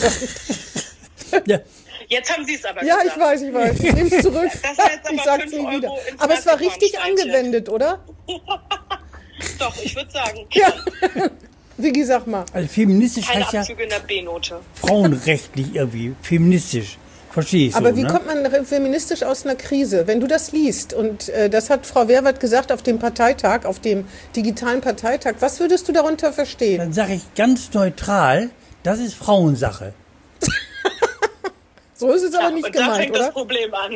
sage? Ja. Jetzt haben Sie es aber Ja, gesagt. ich weiß, ich weiß. Ich nehme es zurück. Das heißt aber ich sag's nie wieder. Aber es war richtig angewendet, oder? Doch, ich würde sagen. Ja. Vicky, sag mal. Also feministisch Keine heißt ja Abzüge in der B-Note. frauenrechtlich irgendwie, feministisch. Verstehe ich so, Aber wie ne? kommt man feministisch aus einer Krise? Wenn du das liest, und äh, das hat Frau Wehrwart gesagt auf dem Parteitag, auf dem digitalen Parteitag, was würdest du darunter verstehen? Dann sage ich ganz neutral, das ist Frauensache. So ist es aber ja, nicht und gemeint, da fängt oder? das Problem an.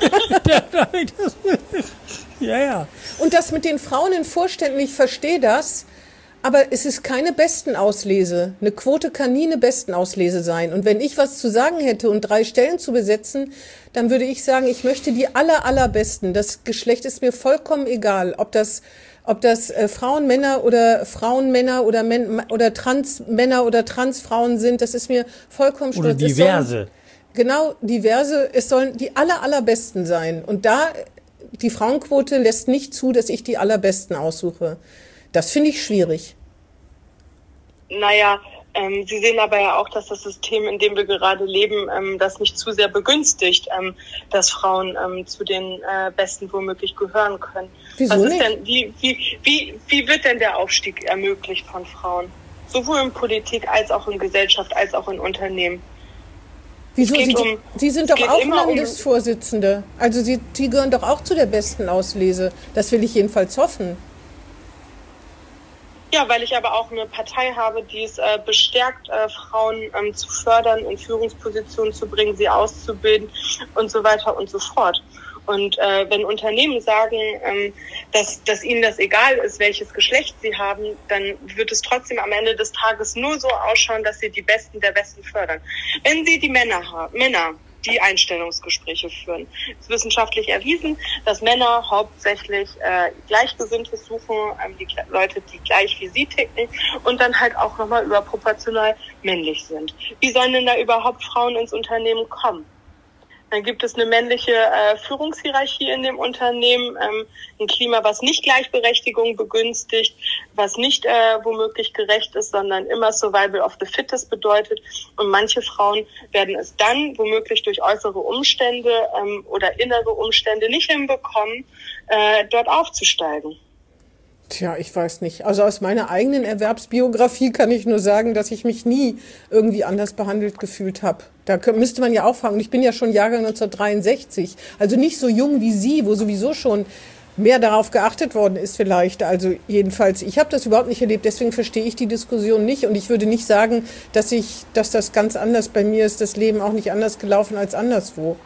Ja. ja, ja. Und das mit den Frauen in Vorständen, ich verstehe das, aber es ist keine Bestenauslese. Eine Quote kann nie eine Bestenauslese sein. Und wenn ich was zu sagen hätte und drei Stellen zu besetzen, dann würde ich sagen, ich möchte die aller, allerbesten. Das Geschlecht ist mir vollkommen egal, ob das, ob das äh, Frauen, Männer oder Frauen, Männer oder, Men oder Transmänner oder Transfrauen sind. Das ist mir vollkommen Oder schnurz. diverse. Genau, diverse. Es sollen die aller, allerbesten sein. Und da, die Frauenquote lässt nicht zu, dass ich die allerbesten aussuche. Das finde ich schwierig. Naja, ähm, Sie sehen aber ja auch, dass das System, in dem wir gerade leben, ähm, das nicht zu sehr begünstigt, ähm, dass Frauen ähm, zu den äh, Besten womöglich gehören können. Wieso Was ist nicht? denn, wie, wie, wie, wie wird denn der Aufstieg ermöglicht von Frauen? Sowohl in Politik als auch in Gesellschaft, als auch in Unternehmen. Wieso? Sie, um, Sie sind doch auch immer Landesvorsitzende. Um, also Sie, Sie gehören doch auch zu der besten Auslese. Das will ich jedenfalls hoffen. Ja, weil ich aber auch eine Partei habe, die es äh, bestärkt, äh, Frauen ähm, zu fördern, in Führungspositionen zu bringen, sie auszubilden und so weiter und so fort. Und äh, wenn Unternehmen sagen, ähm, dass, dass ihnen das egal ist, welches Geschlecht sie haben, dann wird es trotzdem am Ende des Tages nur so ausschauen, dass sie die Besten der Besten fördern. Wenn sie die Männer haben, Männer, die Einstellungsgespräche führen. Es ist wissenschaftlich erwiesen, dass Männer hauptsächlich äh, Gleichgesinnte suchen, ähm, die Leute, die gleich wie sie ticken und dann halt auch nochmal überproportional männlich sind. Wie sollen denn da überhaupt Frauen ins Unternehmen kommen? Dann gibt es eine männliche äh, Führungshierarchie in dem Unternehmen, ähm, ein Klima, was nicht Gleichberechtigung begünstigt, was nicht äh, womöglich gerecht ist, sondern immer Survival of the Fittest bedeutet. Und manche Frauen werden es dann womöglich durch äußere Umstände ähm, oder innere Umstände nicht hinbekommen, äh, dort aufzusteigen. Tja, ich weiß nicht. Also aus meiner eigenen Erwerbsbiografie kann ich nur sagen, dass ich mich nie irgendwie anders behandelt gefühlt habe. Da müsste man ja auffangen. Ich bin ja schon Jahrgang neunzehnhundertdreiundsechzig, also nicht so jung wie Sie, wo sowieso schon mehr darauf geachtet worden ist vielleicht. Also jedenfalls, ich habe das überhaupt nicht erlebt, deswegen verstehe ich die Diskussion nicht. Und ich würde nicht sagen, dass ich, dass das ganz anders bei mir ist, das Leben auch nicht anders gelaufen als anderswo.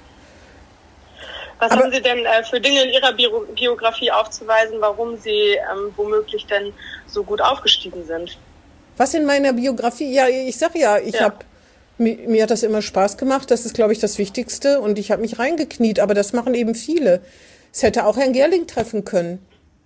Was Aber haben Sie denn äh, für Dinge in Ihrer Bio- Biografie aufzuweisen, warum Sie ähm, womöglich denn so gut aufgestiegen sind? Was in meiner Biografie? Ja, ich sag ja, ich Ja. habe mir, mir hat das immer Spaß gemacht. Das ist, glaube ich, das Wichtigste. Und ich habe mich reingekniet. Aber das machen eben viele. Es hätte auch Herrn Gerling treffen können.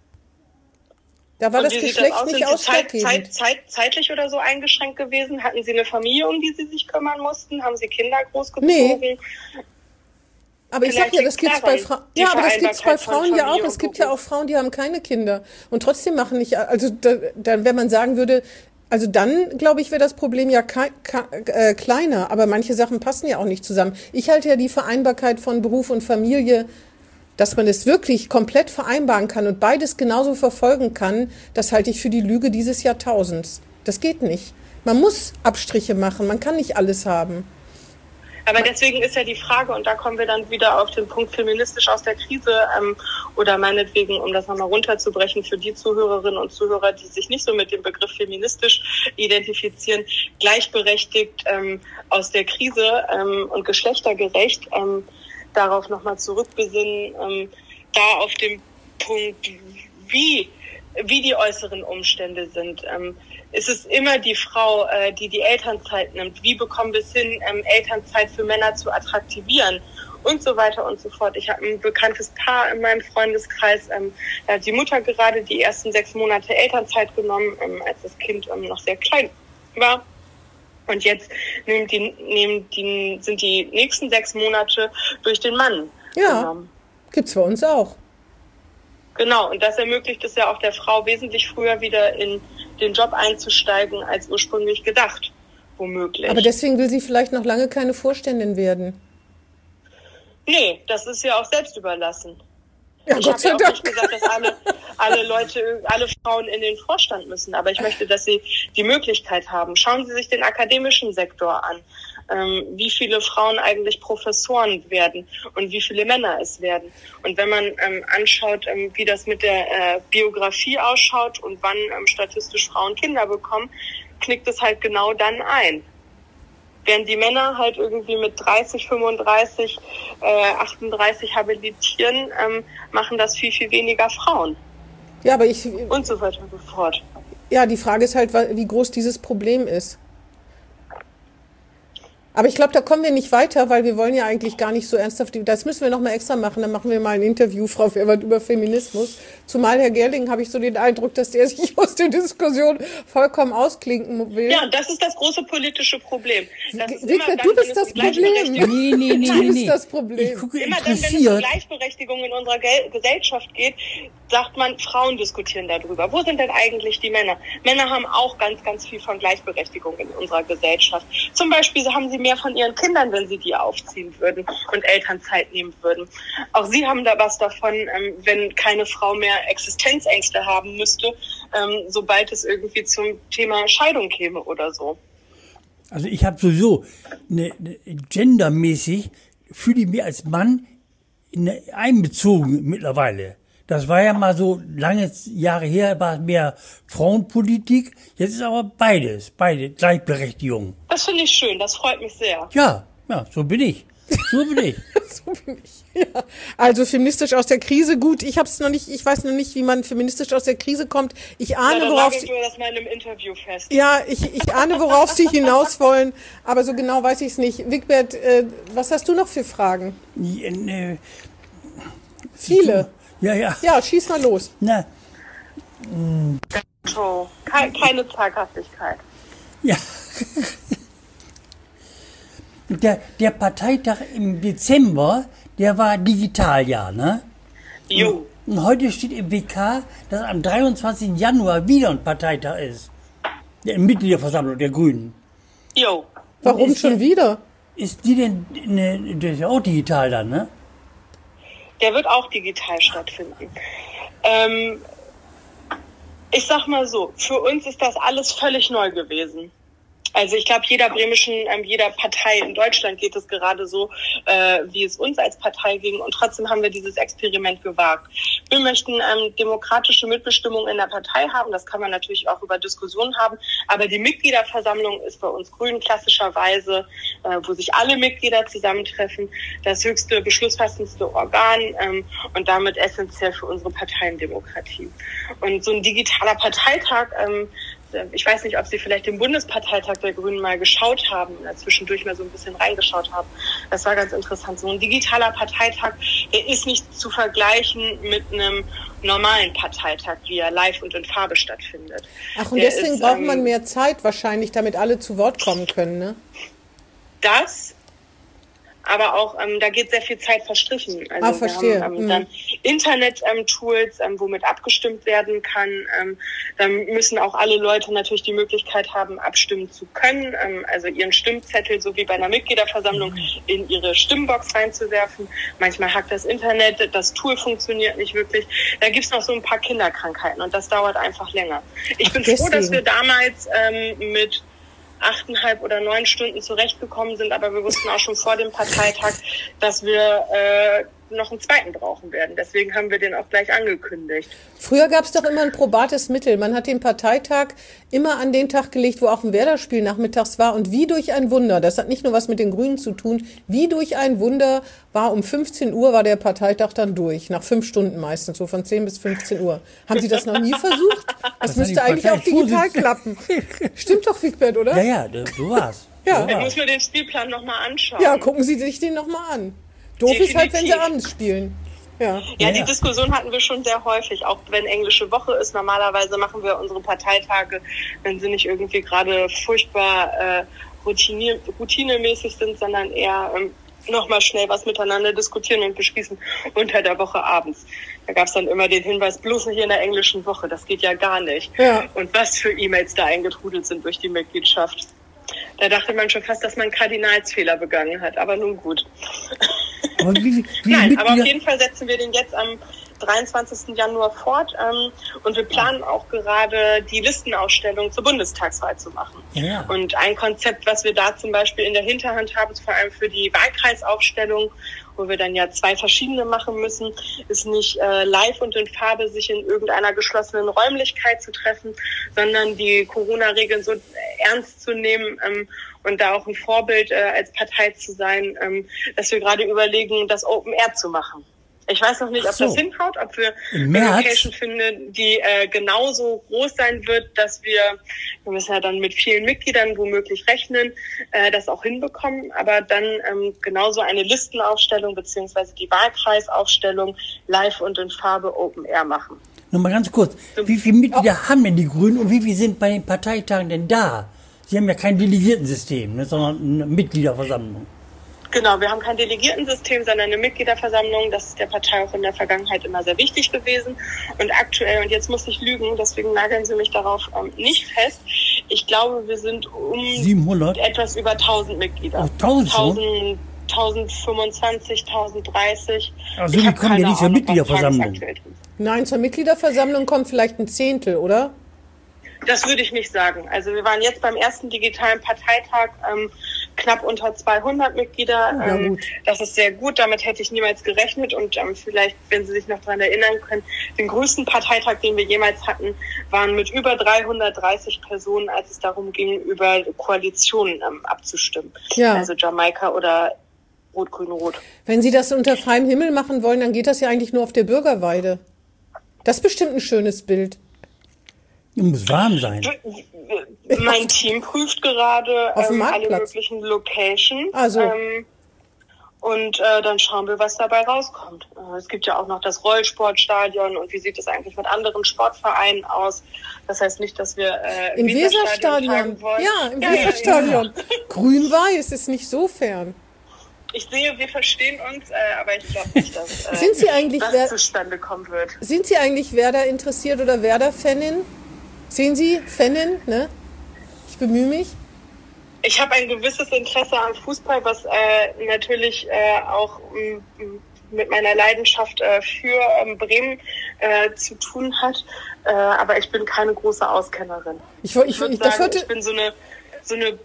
Da war Und das wie sieht Geschlecht das aus? nicht Sind Sie Zeit, ausschlaggebend. Zeit, Zeit, zeitlich oder so eingeschränkt gewesen? Hatten Sie eine Familie, um die Sie sich kümmern mussten? Haben Sie Kinder großgezogen? Nee. Aber ich sag Vielleicht ja, das liegt's gibt's bei daran, Frauen. die Ja, aber das gibt's bei Vereinbarkeit von Frauen ja auch. Familie Es und gibt ja auch Beruf. Frauen, die haben keine Kinder und trotzdem machen nicht. Also da, dann, wenn man sagen würde, also dann glaube ich, wäre das Problem ja ke- ke- äh, kleiner. Aber manche Sachen passen ja auch nicht zusammen. Ich halte ja die Vereinbarkeit von Beruf und Familie, dass man es wirklich komplett vereinbaren kann und beides genauso verfolgen kann. Das halte ich für die Lüge dieses Jahrtausends. Das geht nicht. Man muss Abstriche machen. Man kann nicht alles haben. Aber deswegen ist ja die Frage, und da kommen wir dann wieder auf den Punkt feministisch aus der Krise, ähm, oder meinetwegen, um das nochmal runterzubrechen, für die Zuhörerinnen und Zuhörer, die sich nicht so mit dem Begriff feministisch identifizieren, gleichberechtigt ähm, aus der Krise ähm, und geschlechtergerecht, ähm, darauf nochmal zurückbesinnen, ähm, da auf dem Punkt, wie wie die äußeren Umstände sind. Ähm, ist es immer die Frau, äh, die die Elternzeit nimmt? Wie bekommen wir es hin, ähm, Elternzeit für Männer zu attraktivieren? Und so weiter und so fort. Ich habe ein bekanntes Paar in meinem Freundeskreis, ähm, da hat die Mutter gerade die ersten sechs Monate Elternzeit genommen, ähm, als das Kind ähm, noch sehr klein war. Und jetzt nehmen die, nehmen die, sind die nächsten sechs Monate durch den Mann Ja, genommen. gibt's bei uns auch. Genau, und das ermöglicht es ja auch der Frau wesentlich früher wieder in den Job einzusteigen, als ursprünglich gedacht, womöglich. Aber deswegen will sie vielleicht noch lange keine Vorständin werden. Nee, das ist ja auch selbst überlassen. Ja, Ich Gott habe sei ja auch Dank. nicht gesagt, dass alle, alle Leute, alle Frauen in den Vorstand müssen, aber ich möchte, dass sie die Möglichkeit haben. Schauen Sie sich den akademischen Sektor an, ähm, wie viele Frauen eigentlich Professoren werden und wie viele Männer es werden. Und wenn man ähm, anschaut, ähm, wie das mit der äh, Biografie ausschaut und wann ähm, statistisch Frauen Kinder bekommen, knickt es halt genau dann ein. Während die Männer halt irgendwie mit dreißig, fünfunddreißig, äh, achtunddreißig habilitieren, ähm, machen das viel, viel weniger Frauen. Ja, aber ich, Und so weiter und so fort. ja, die Frage ist halt, wie groß dieses Problem ist. Aber ich glaube, da kommen wir nicht weiter, weil wir wollen ja eigentlich gar nicht so ernsthaft, das müssen wir nochmal extra machen, dann machen wir mal ein Interview, Frau Verwert, über Feminismus. Zumal Herr Gerling, habe ich so den Eindruck, dass der sich aus der Diskussion vollkommen ausklinken will. Ja, das ist das große politische Problem. Das ist Wiebke, immer du dann, wenn bist es das um Problem. Gleichberechtigung- Nee, nee, nee, Du nee, bist nee. das Problem. Ich gucke Immer dann, wenn es um interessiert. Gleichberechtigung in unserer Gel- Gesellschaft geht, sagt man, Frauen diskutieren darüber. Wo sind denn eigentlich die Männer? Männer haben auch ganz, ganz viel von Gleichberechtigung in unserer Gesellschaft. Zum Beispiel haben sie mehr von ihren Kindern, wenn sie die aufziehen würden und Elternzeit nehmen würden. Auch sie haben da was davon, ähm, wenn keine Frau mehr Existenzängste haben müsste, ähm, sobald es irgendwie zum Thema Scheidung käme oder so. Also ich habe sowieso eine, eine gendermäßig fühle ich mich als Mann eine, einbezogen mittlerweile. Das war ja mal so lange Jahre her, war es mehr Frauenpolitik. Jetzt ist aber beides, beide Gleichberechtigung. Das finde ich schön, das freut mich sehr. Ja, ja, so bin ich. So bin ich. So bin ich. Ja. Also feministisch aus der Krise, gut, ich habe es noch nicht, ich weiß noch nicht, wie man feministisch aus der Krise kommt. Ich Ja, ahne, dann worauf nageln sie, wir das mal in einem Interview fest. ja, ich, ich ahne, worauf sie hinaus wollen, aber so genau weiß ich es nicht. Wigbert, äh, was hast du noch für Fragen? Ja, ne, Viele. ja, ja. Ja, schieß mal los. Na, So, keine, keine Zaghaftigkeit. ja. Der, der Parteitag im Dezember, der war digital, ja, ne? Jo. Und heute steht im W K, dass am dreiundzwanzigsten Januar wieder ein Parteitag ist. Der Mitgliederversammlung der Grünen. Jo. Warum ist schon der, wieder? Ist die denn, ne, der ist ja auch digital dann, ne? Der wird auch digital stattfinden. Ähm, ich sag mal so, für uns ist das alles völlig neu gewesen. Also ich glaube, jeder bremischen, ähm, jeder Partei in Deutschland geht es gerade so, äh, wie es uns als Partei ging. Und trotzdem haben wir dieses Experiment gewagt. Wir möchten ähm, demokratische Mitbestimmung in der Partei haben. Das kann man natürlich auch über Diskussionen haben. Aber die Mitgliederversammlung ist bei uns Grünen klassischerweise, äh, wo sich alle Mitglieder zusammentreffen, das höchste, beschlussfassendste Organ ähm, und damit essentiell für unsere Parteiendemokratie. Und so ein digitaler Parteitag, ähm, ich weiß nicht, ob Sie vielleicht den Bundesparteitag der Grünen mal geschaut haben, oder zwischendurch mal so ein bisschen reingeschaut haben. Das war ganz interessant. So ein digitaler Parteitag, der ist nicht zu vergleichen mit einem normalen Parteitag, wie er live und in Farbe stattfindet. Ach, und der deswegen ist, braucht ähm, man mehr Zeit wahrscheinlich, damit alle zu Wort kommen können, ne? Das, aber auch, ähm, da geht sehr viel Zeit verstrichen. Also ah, verstehe. Wir haben ähm, mhm. dann Internet-Tools, ähm, womit abgestimmt werden kann. Ähm, dann müssen auch alle Leute natürlich die Möglichkeit haben, abstimmen zu können, ähm, also ihren Stimmzettel, so wie bei einer Mitgliederversammlung, in ihre Stimmbox reinzuwerfen. Manchmal hackt das Internet, das Tool funktioniert nicht wirklich. Da gibt's noch so ein paar Kinderkrankheiten und das dauert einfach länger. Ich Ach, bin deswegen. froh, dass wir damals ähm, mit achteinhalb oder neun Stunden zurechtgekommen sind, aber wir wussten auch schon vor dem Parteitag, dass wir äh, noch einen zweiten brauchen werden. Deswegen haben wir den auch gleich angekündigt. Früher gab es doch immer ein probates Mittel. Man hat den Parteitag immer an den Tag gelegt, wo auch ein Werder-Spiel nachmittags war. Und wie durch ein Wunder, das hat nicht nur was mit den Grünen zu tun, wie durch ein Wunder war um fünfzehn Uhr war der Parteitag dann durch. Nach fünf Stunden meistens, so von zehn bis fünfzehn Uhr. Haben Sie das noch nie versucht? Das, das müsste eigentlich auch digital klappen. Stimmt doch, Wigbert, oder? Ja, ja, so war's. Ja. So Ich war's. muss mir den Spielplan nochmal anschauen. Ja, gucken Sie sich den nochmal an. Doof ist halt, wenn sie Definitiv. abends spielen. Ja. Ja, Ja, die ja. Diskussion hatten wir schon sehr häufig, auch wenn englische Woche ist. Normalerweise machen wir unsere Parteitage, wenn sie nicht irgendwie gerade furchtbar äh, routinier- routinemäßig sind, sondern eher ähm, nochmal schnell was miteinander diskutieren und beschließen unter der Woche abends. Da gab es dann immer den Hinweis, bloß nicht in der englischen Woche, das geht ja gar nicht. Ja. Und was für E-Mails da eingetrudelt sind durch die Mitgliedschaft. Da dachte man schon fast, dass man einen Kardinalsfehler begangen hat, aber nun gut. Aber wie, wie, wie Nein, aber auf Mitglieder- jeden Fall setzen wir den jetzt am dreiundzwanzigsten Januar fort ähm, und wir planen auch gerade die Listenausstellung zur Bundestagswahl zu machen. Ja. Und ein Konzept, was wir da zum Beispiel in der Hinterhand haben, vor allem für die Wahlkreisaufstellung, wo wir dann ja zwei verschiedene machen müssen, ist nicht äh, live und in Farbe sich in irgendeiner geschlossenen Räumlichkeit zu treffen, sondern die Corona-Regeln so ernst zu nehmen ähm, und da auch ein Vorbild äh, als Partei zu sein, ähm, dass wir gerade überlegen, das Open Air zu machen. Ich weiß noch nicht, ob Ach so. das hinhaut, ob wir Im eine März? Location finden, die äh, genauso groß sein wird, dass wir, wir müssen ja dann mit vielen Mitgliedern womöglich rechnen, äh, das auch hinbekommen, aber dann ähm, genauso eine Listenaufstellung beziehungsweise die Wahlkreisaufstellung live und in Farbe Open Air machen. Nur mal ganz kurz, wie viele Mitglieder haben denn die Grünen und wie viele sind bei den Parteitagen denn da? Sie haben ja kein Delegiertensystem, ne, sondern eine Mitgliederversammlung. Genau, wir haben kein Delegiertensystem, sondern eine Mitgliederversammlung. Das ist der Partei auch in der Vergangenheit immer sehr wichtig gewesen. Und aktuell, und jetzt muss ich lügen, deswegen nageln Sie mich darauf ähm, nicht fest, ich glaube, wir sind um siebenhundert? etwas über tausend Mitglieder. Oh, tausend schon? tausend, tausendfünfundzwanzig, tausenddreißig. Also Ich wie hab kommen die keine nicht zur Ahnung, was Mitgliederversammlung? tagesaktuell drin ist. Nein, zur Mitgliederversammlung kommt vielleicht ein Zehntel, oder? Das würde ich nicht sagen. Also wir waren jetzt beim ersten digitalen Parteitag ähm, knapp unter zweihundert Mitglieder. Ja, Ähm, gut. das ist sehr gut. Damit hätte ich niemals gerechnet. Und ähm, vielleicht, wenn Sie sich noch daran erinnern können, den größten Parteitag, den wir jemals hatten, waren mit über dreihundertdreißig Personen, als es darum ging, über Koalitionen ähm, abzustimmen. Ja. Also Jamaika oder Rot-Grün-Rot. Wenn Sie das unter freiem Himmel machen wollen, dann geht das ja eigentlich nur auf der Bürgerweide. Das ist bestimmt ein schönes Bild. Muss warm sein. Mein Team prüft gerade Auf dem ähm, alle Marktplatz. möglichen Locations. Ah, so. Ähm, Und äh, dann schauen wir, was dabei rauskommt. Äh, es gibt ja auch noch das Rollsportstadion und wie sieht es eigentlich mit anderen Sportvereinen aus? Das heißt nicht, dass wir äh, im Weserstadion wollen. Ja, im ja, Weserstadion. Ja, ja. Grün-Weiß ist nicht so fern. Ich sehe, wir verstehen uns, äh, aber ich glaube nicht, dass äh, sind Sie eigentlich das Wer- zustande kommen wird. Sind Sie eigentlich Werder interessiert oder Werder-Fanin? Sehen Sie, Fanin, ne? Ich bemühe mich. Ich habe ein gewisses Interesse am Fußball, was äh, natürlich äh, auch m, mit meiner Leidenschaft äh, für ähm, Bremen äh, zu tun hat. Äh, aber ich bin keine große Auskennerin. Ich, ich, ich, ich, das sagen, hörte, ich bin so eine, so eine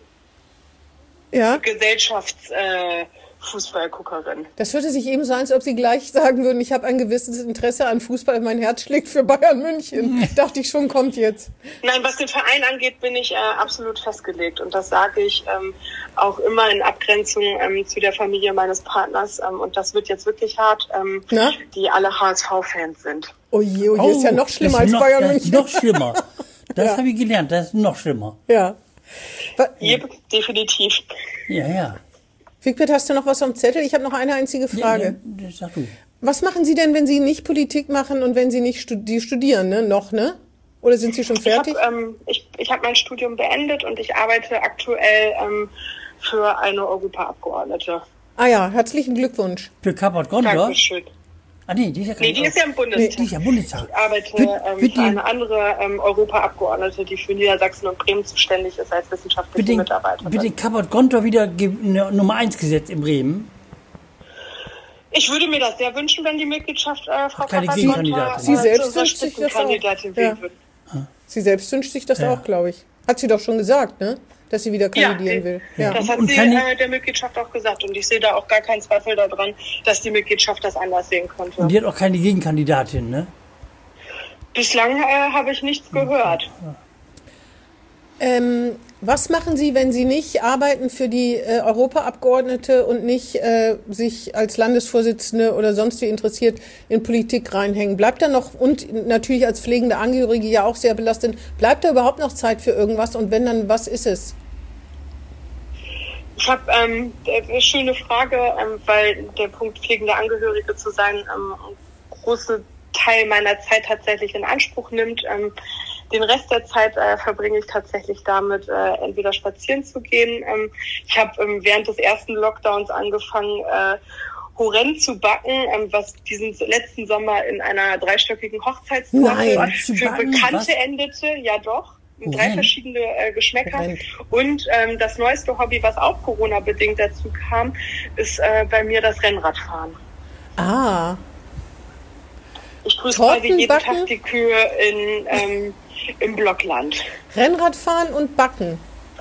ja? Gesellschafts- äh, Fußballguckerin. Das hörte sich eben so an, als ob Sie gleich sagen würden, ich habe ein gewisses Interesse an Fußball, mein Herz schlägt für Bayern München. Dachte ich schon, kommt jetzt. Nein, was den Verein angeht, bin ich äh, absolut festgelegt. Und das sage ich ähm, auch immer in Abgrenzung ähm, zu der Familie meines Partners. Ähm, und das wird jetzt wirklich hart, ähm, die alle H S V-Fans sind. Oh je, oh je, oh, ist ja noch schlimmer als noch, Bayern das München. Ist noch schlimmer. Das ja. habe ich gelernt, das ist noch schlimmer. Ja. Yep, definitiv. Ja, ja. Wigbert, hast du noch was am Zettel? Ich habe noch eine einzige Frage. Ja, ja, sag du. Was machen Sie denn, wenn Sie nicht Politik machen und wenn Sie nicht studi- studieren, ne? Noch, ne? Oder sind Sie schon fertig? Ich habe ähm, ich, ich hab mein Studium beendet und ich arbeite aktuell ähm, für eine Europaabgeordnete. Ah ja, herzlichen Glückwunsch. Für Kappert-Gondor? Dankeschön. Ah nee, die ist ja, nee, die ist ja im Bundestag. Nee, die ist ja im Bundestag. Ich arbeite wird, ähm, wird für eine andere ähm, Europaabgeordnete, die für Niedersachsen und Bremen zuständig ist als wissenschaftliche den, Mitarbeiterin. Wird den Kappert-Gondor wieder ge- ne, Nummer eins gesetzt in Bremen? Ich würde mir das sehr wünschen, wenn die Mitgliedschaft äh, Frau Kappert-Gondor Sie selbst wünscht sich das auch. Ja. Sie selbst wünscht sich das ja. auch, glaube ich. Hat sie doch schon gesagt, ne? Dass sie wieder kandidieren ja, will. Ja. Das hat und sie äh, der Mitgliedschaft auch gesagt. Und ich sehe da auch gar keinen Zweifel daran, dass die Mitgliedschaft das anders sehen könnte. Und die hat auch keine Gegenkandidatin, ne? Bislang äh, habe ich nichts gehört. Ja. Ähm, was machen Sie, wenn Sie nicht arbeiten für die äh, Europaabgeordnete und nicht äh, sich als Landesvorsitzende oder sonst wie interessiert in Politik reinhängen? Bleibt da noch, und natürlich als pflegende Angehörige ja auch sehr belastet, bleibt da überhaupt noch Zeit für irgendwas? Und wenn, dann was ist es? Ich habe ähm, eine schöne Frage, ähm, weil der Punkt pflegende Angehörige zu sein ähm, einen großen Teil meiner Zeit tatsächlich in Anspruch nimmt. Ähm, Den Rest der Zeit äh, verbringe ich tatsächlich damit, äh, entweder spazieren zu gehen. Ähm, ich habe ähm, während des ersten Lockdowns angefangen, äh, Horrend zu backen, ähm, was diesen letzten Sommer in einer dreistöckigen Hochzeitstorte für backen, Bekannte was? endete. Ja doch, Horrend. Drei verschiedene äh, Geschmäcker. Horrend. Und ähm, das neueste Hobby, was auch Corona-bedingt dazu kam, ist äh, bei mir das Rennradfahren. Ah. Ich grüße quasi jeden Tag die Kühe in, ähm, im Blockland. Rennradfahren und Backen.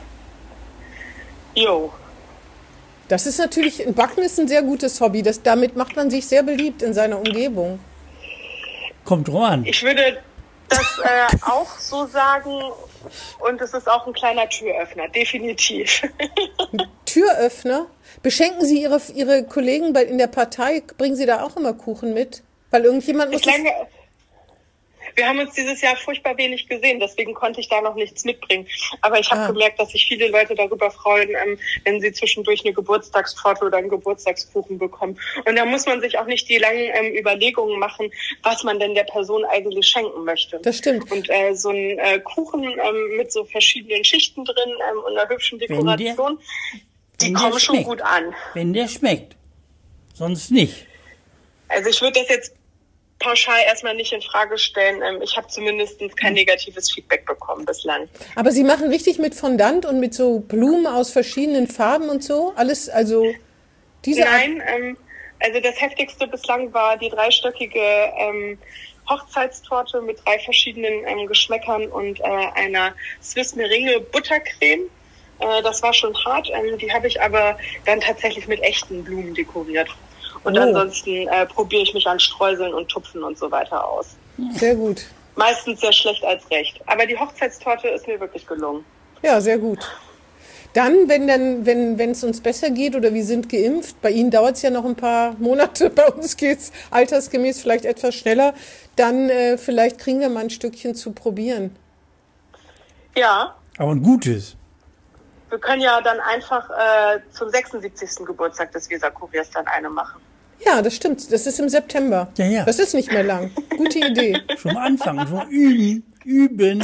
Jo. Das ist natürlich, Backen ist ein sehr gutes Hobby. Das, damit macht man sich sehr beliebt in seiner Umgebung. Kommt drauf an. Ich würde das äh, auch so sagen und es ist auch ein kleiner Türöffner, definitiv. Türöffner? Beschenken Sie Ihre, Ihre Kollegen bei, in der Partei, bringen Sie da auch immer Kuchen mit? Weil irgendjemand muss... Lange, wir haben uns dieses Jahr furchtbar wenig gesehen, deswegen konnte ich da noch nichts mitbringen. Aber ich habe ah. gemerkt, dass sich viele Leute darüber freuen, ähm, wenn sie zwischendurch eine Geburtstagstorte oder einen Geburtstagskuchen bekommen. Und da muss man sich auch nicht die langen ähm, Überlegungen machen, was man denn der Person eigentlich schenken möchte. Das stimmt. Und äh, so ein äh, Kuchen ähm, mit so verschiedenen Schichten drin ähm, und einer hübschen Dekoration, der, die kommen schon gut an. Wenn der schmeckt. Sonst nicht. Also ich würde das jetzt pauschal erstmal nicht in Frage stellen. Ich habe zumindest kein negatives Feedback bekommen bislang. Aber Sie machen richtig mit Fondant und mit so Blumen aus verschiedenen Farben und so? Alles, also diese Nein, ähm, also das Heftigste bislang war die dreistöckige ähm, Hochzeitstorte mit drei verschiedenen ähm, Geschmäckern und äh, einer Swiss Meringue Buttercreme. Äh, das war schon hart. Ähm, die habe ich aber dann tatsächlich mit echten Blumen dekoriert. Und oh. ansonsten äh, probiere ich mich an Streuseln und Tupfen und so weiter aus. Sehr gut. Meistens sehr schlecht als recht. Aber die Hochzeitstorte ist mir wirklich gelungen. Ja, sehr gut. Dann, wenn dann, wenn wenn es uns besser geht oder wir sind geimpft, bei Ihnen dauert es ja noch ein paar Monate, bei uns geht es altersgemäß vielleicht etwas schneller, dann äh, vielleicht kriegen wir mal ein Stückchen zu probieren. Ja. Aber ein gutes. wir können ja dann einfach äh, zum sechsundsiebzigsten Geburtstag des Weserkuriers dann eine machen. Ja, das stimmt. Das ist im September. Ja, ja. Das ist nicht mehr lang. Gute Idee. Schon mal anfangen, schon mal üben, üben.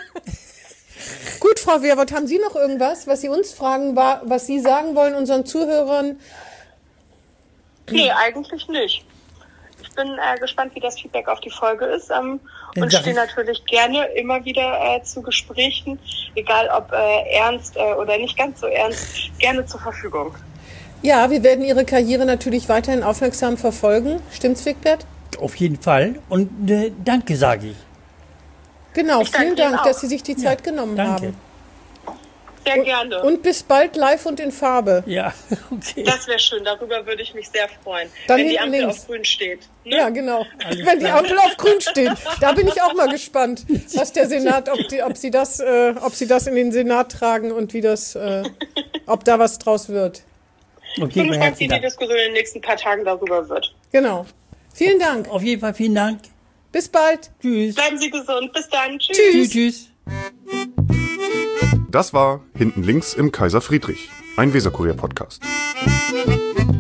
Gut, Frau Wehrwold, haben Sie noch irgendwas, was Sie uns fragen, war, was Sie sagen wollen unseren Zuhörern? Nee, eigentlich nicht. Ich bin äh, gespannt, wie das Feedback auf die Folge ist ähm, Dann und sag stehe ich- natürlich gerne immer wieder äh, zu Gesprächen, egal ob äh, ernst äh, oder nicht ganz so ernst, gerne zur Verfügung. Ja, wir werden Ihre Karriere natürlich weiterhin aufmerksam verfolgen. Stimmt's, Wigbert? Auf jeden Fall. Und äh, danke, sage ich. Genau, Ich danke vielen Ihnen Dank, auch. dass Sie sich die Zeit Ja, genommen danke. haben. Sehr gerne. Und bis bald live und in Farbe. Ja, okay. Das wäre schön, darüber würde ich mich sehr freuen, Dann wenn die hinten Ampel links. auf grün steht. Ne? Ja, genau. Wenn die Ampel auf grün steht. Da bin ich auch mal gespannt, was der Senat, ob, die, ob, sie das, äh, ob sie das in den Senat tragen und wie das, äh, ob da was draus wird. Okay, Ich bin mein gespannt, wie herzlichen die Dank. Diskussion in den nächsten paar Tagen darüber wird. Genau. Vielen Dank. Auf jeden Fall vielen Dank. Bis bald. Tschüss. Bleiben Sie gesund. Bis dann. Tschüss. Tschüss, tschüss. Das war Hinten links im Kaiser Friedrich, ein Weserkurier-Podcast.